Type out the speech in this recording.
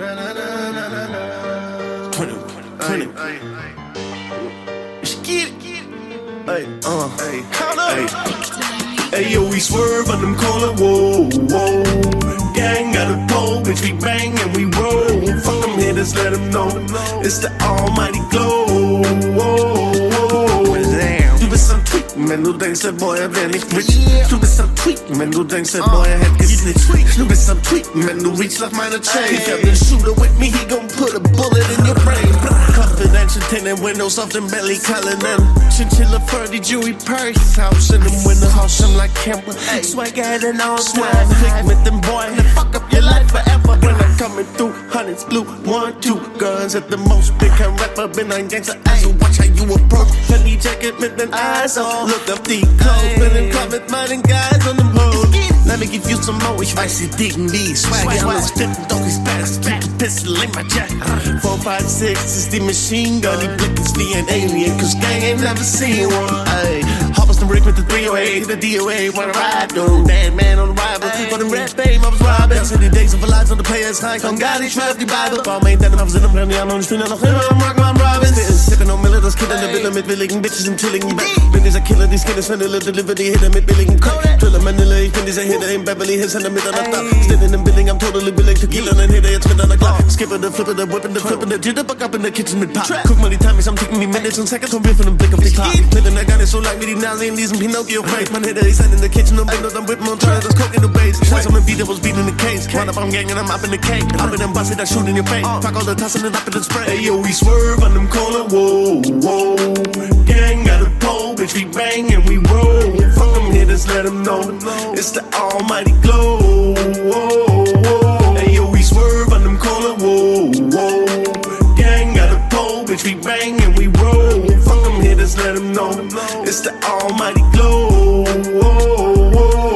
20. Get it. Hey, yo, we swerve on them corner, whoa, whoa. Gang got a pole, bitch, we bang and we roll. Fuck them hitters, let them know it's the almighty glow. Du bist am Tweeten, wenn du denkst, der Boy, er wär nicht rich. Du bist am Tweeten, wenn du denkst, der Boy, er hätt gesnitcht. Du bist am Tweeten, wenn du reach nach meiner chain. Got the shooter with me, he gon' put a bullet in your brain. Confidential tinted windows off them belly calling them. Chinchilla furry, jewelry purse. House in them window, house, I'm like Campbell. Swag ahead and all swag. Click with them boy, and fuck up your life forever. When I'm coming through, hundreds blue, 1, 2 guns at the most. Big can rapper, benign gangster ass. So watch how you approach. Funny jacket with them eyes on. Look up the clothes, been in club with mine guys on them hoes. Let me give you some more, ich weiß, sie dicken die Swag, alles flippen, doch ich pass, keep the pistol in my jacket. 4, 5, 6 ist die Machine Gun, die Blick ist wie ein Alien, cause gang ain't never seen one. Ayy, Hoppers the Rick with the 308, the DOA, wanna ride, though. Bad man on the rival, for the red fame, I was robbing. Back in the days of lives on the players high, komm gar nicht, schreib die Bible. Warum ain't that, I was in einem Jahr und ich bin ja noch immer am Rockman Robbins. Sippin' on Miller, das Kind in der Villa mit billigen Bitches im chilligen Bett. Bin dieser Killer, die Skin ist Vanilla, deliver die Hitter mit billigen Coke. Driller Manila, ich bin dieser Hitter in Beverly Hills in der Mitternacht da. Still in dem Building, I'm totally willing to kill einen Hitter jetzt mit einer Glock. Skipper, the flipper, the whippin', the flippin', the jitterbug up in the kitchen mit Pop. Guck mal die Times, I'm ticken die Minutes und Seconds und wir von dem Blick auf die Clock. Mit in der gar nicht so lang wie die Nase in diesem Pinocchio-Face. Man Hitter, ich sein in the kitchen und bin dort am Whippen und try das Coke in the Base. Scheiß on the beat, that was beating the case. Run up, I'm gang and I'm up in the cake. Up in them busted, I shoot in your face. Fuck all the tussling and up in the spray. Hey yo, we swerve on them corner, whoa, whoa. Gang got a pole, bitch, we bang and we roll. Fuck them hitters, let them know it's the almighty glow. Hey yo, we swerve on them corner, whoa, whoa. Gang got a pole, bitch, we bang and we roll. Fuck them hitters, let them know it's the almighty glow.